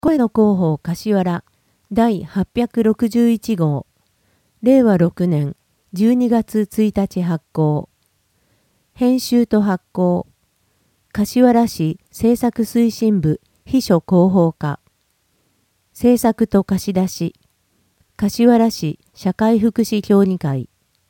声の広報柏原第861号令和6年12月1日発行。編集と発行柏原市政策推進部秘書広報課。制作と貸し出し柏原市社会福祉協議会。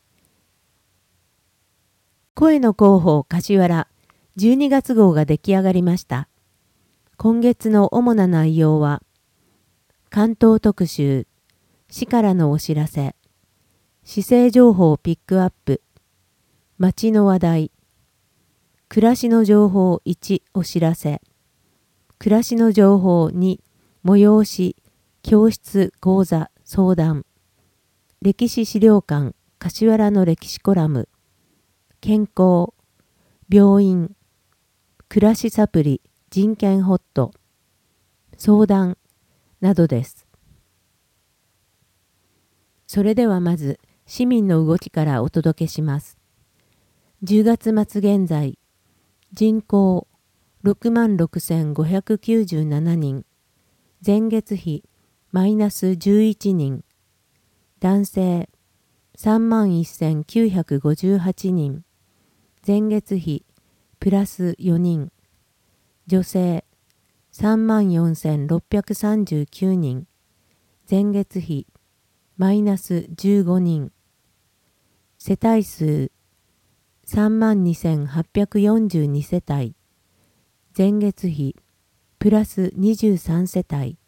声の広報柏原12月号が出来上がりました。今月の主な内容は、関東特集、市からのお知らせ、市政情報ピックアップ、街の話題、暮らしの情報1お知らせ、暮らしの情報2催し、教室講座相談、歴史資料館柏原の歴史コラム、健康、病院、暮らしサプリ人権ホット、相談などです。それではまず市民の動きからお届けします。10月末現在、人口66,597人、前月比マイナス11人、男性31,958人、前月比プラス4人、女性34,639人、前月比マイナス15人、世帯数32,842世帯、前月比プラス23世帯、